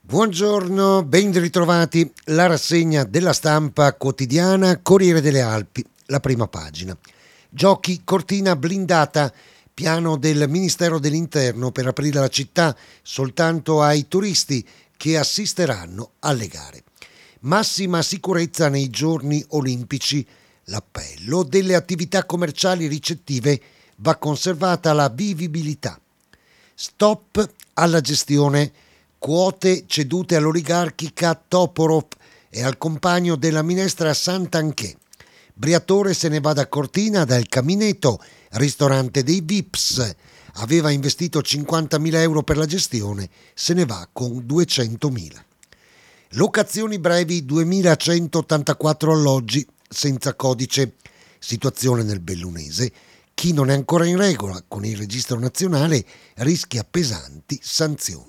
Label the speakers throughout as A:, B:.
A: Buongiorno, ben ritrovati. La rassegna della stampa quotidiana Corriere delle Alpi, la prima pagina. Giochi, cortina blindata, piano del Ministero dell'Interno per aprire la città soltanto ai turisti che assisteranno alle gare. Massima sicurezza nei giorni olimpici. L'appello delle attività commerciali ricettive va conservata la vivibilità. Stop alla gestione. Quote cedute all'oligarchica Toporov e al compagno della minestra Santanchè. Briatore se ne va da Cortina, dal Camineto, ristorante dei Vips. Aveva investito 50.000 euro per la gestione, se ne va con 200.000. Locazioni brevi, 2.184 alloggi senza codice. Situazione nel Bellunese. Chi non è ancora in regola con il registro nazionale rischia pesanti sanzioni.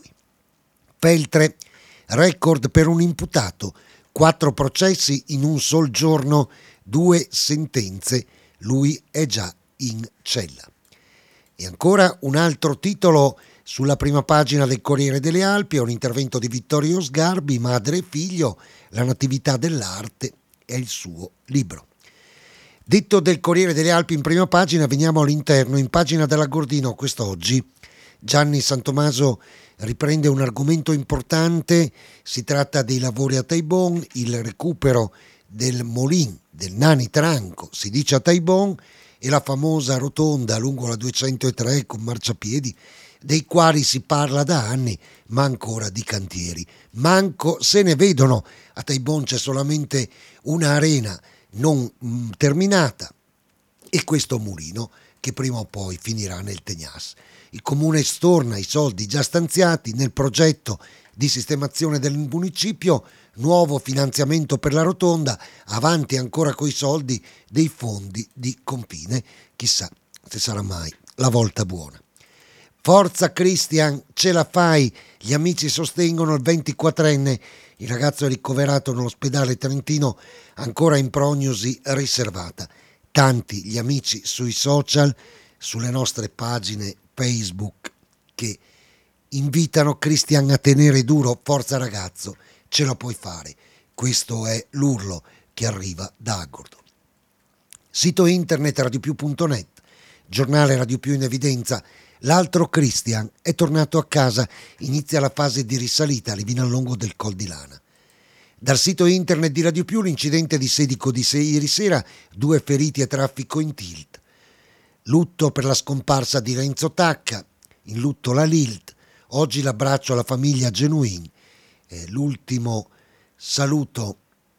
A: Feltre, record per un imputato, 4 processi in un sol giorno, 2 sentenze, lui è già in cella. E ancora un altro titolo sulla prima pagina del Corriere delle Alpi, è un intervento di Vittorio Sgarbi, madre e figlio, la natività dell'arte è il suo libro. Detto del Corriere delle Alpi in prima pagina, veniamo all'interno, in pagina della Gordino quest'oggi. Gianni Santomaso riprende un argomento importante, si tratta dei lavori a Taibon, il recupero del Molin, del Nani Tranco, si dice a Taibon, e la famosa rotonda lungo la 203 con marciapiedi, dei quali si parla da anni, ma ancora di cantieri. Manco se ne vedono, a Taibon c'è solamente una arena non terminata e questo mulino che prima o poi finirà nel Tegnas. Il comune storna i soldi già stanziati nel progetto di sistemazione del municipio, nuovo finanziamento per la rotonda, avanti ancora coi soldi dei fondi di confine, chissà se sarà mai la volta buona. Forza Christian, ce la fai, gli amici sostengono il 24enne, il ragazzo è ricoverato nell'ospedale trentino ancora in prognosi riservata. Tanti gli amici sui social, sulle nostre pagine Facebook che invitano Christian a tenere duro, forza ragazzo, ce la puoi fare. Questo è l'urlo che arriva da Agordo. Sito internet radiopiù.net, giornale Radio Più in evidenza. L'altro Christian è tornato a casa, inizia la fase di risalita alle Vinallongo del Col di Lana. Dal sito internet di Radio Più l'incidente di Sedico di ieri sera, 2 feriti a traffico in tilt. Lutto per la scomparsa di Renzo Tacca, in lutto la Lilt, oggi l'abbraccio alla famiglia Genuin, l'ultimo saluto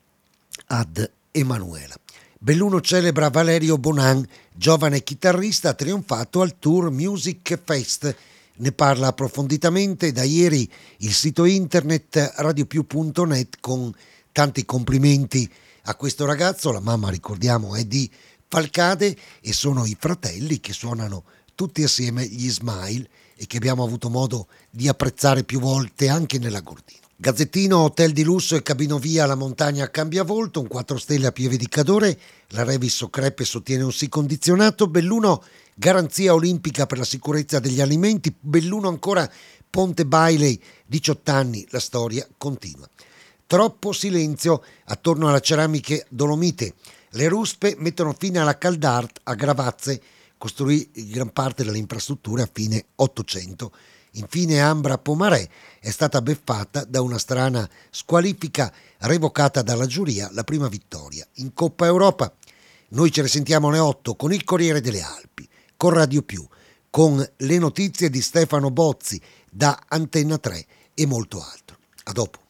A: ad Emanuela. Belluno celebra Valerio Bonan, giovane chitarrista trionfato al Tour Music Fest. Ne parla approfonditamente da ieri il sito internet radiopiù.net con tanti complimenti a questo ragazzo. La mamma, ricordiamo, è di Falcade e sono i fratelli che suonano tutti assieme gli Smile e che abbiamo avuto modo di apprezzare più volte anche nella Gordino. Gazzettino, hotel di lusso e cabinovia alla montagna cambia volto, un 4 stelle a Pieve di Cadore, la Revis Crepe sostiene un sì condizionato, Belluno garanzia olimpica per la sicurezza degli alimenti, Belluno ancora Ponte Bailey, 18 anni, la storia continua. Troppo silenzio attorno alla ceramiche Dolomite, le ruspe mettono fine alla Caldart a Gravazze, costruì gran parte delle infrastrutture a fine 800. Infine Ambra Pomaré è stata beffata da una strana squalifica revocata dalla giuria, la prima vittoria in Coppa Europa. Noi ci risentiamo alle 8 con il Corriere delle Alpi, con Radio Più, con le notizie di Stefano Bozzi da Antenna 3 e molto altro. A dopo.